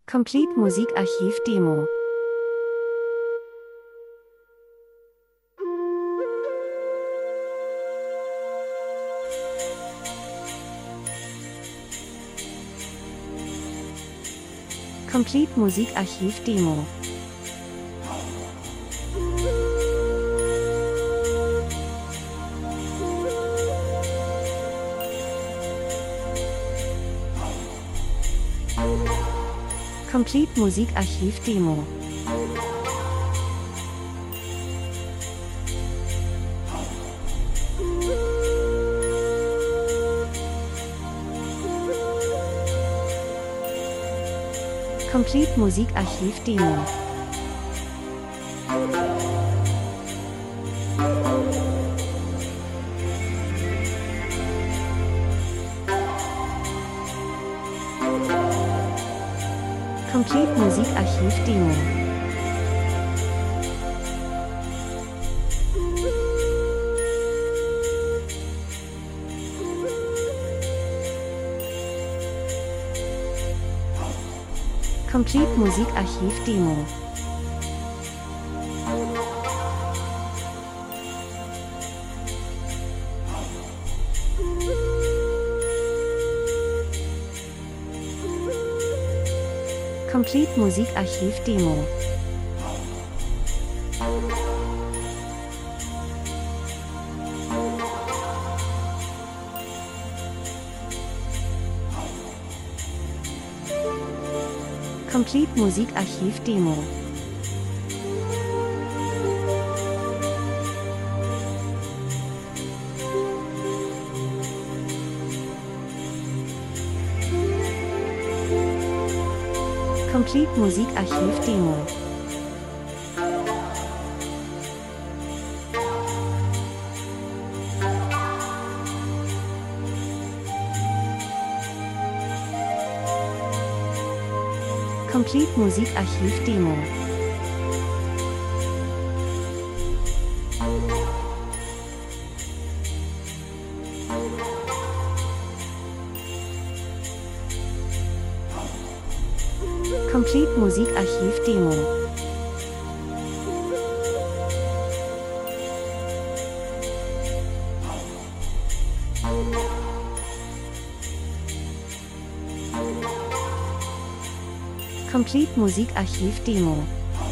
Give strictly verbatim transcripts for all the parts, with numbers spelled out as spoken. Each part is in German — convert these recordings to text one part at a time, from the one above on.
Complete Musikarchiv Demo. Complete Musikarchiv Demo. Complete Musikarchiv Demo. Complete Musikarchiv Demo. Complete Musikarchiv Demo. Complete Musikarchiv Demo. Complete Musikarchiv Demo. Complete Musikarchiv Demo. Complete Musikarchiv Demo. Complete Musikarchiv Demo. Complete Musikarchiv Demo. Complete Musikarchiv Demo.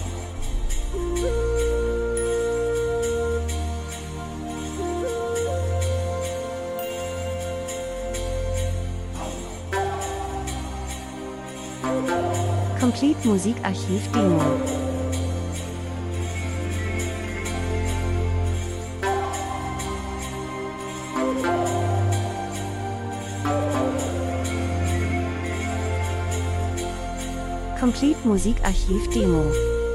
Complete Musikarchiv Demo. Complete Musikarchiv Demo.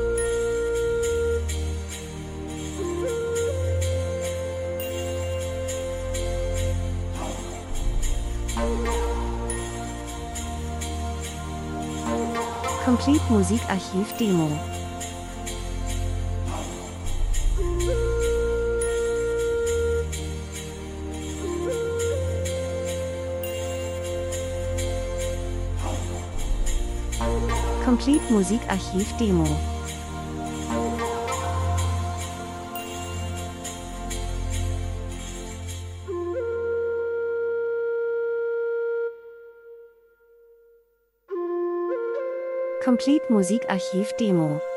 Complete Musikarchiv Demo. Complete Musikarchiv Demo. Complete Musikarchiv Demo.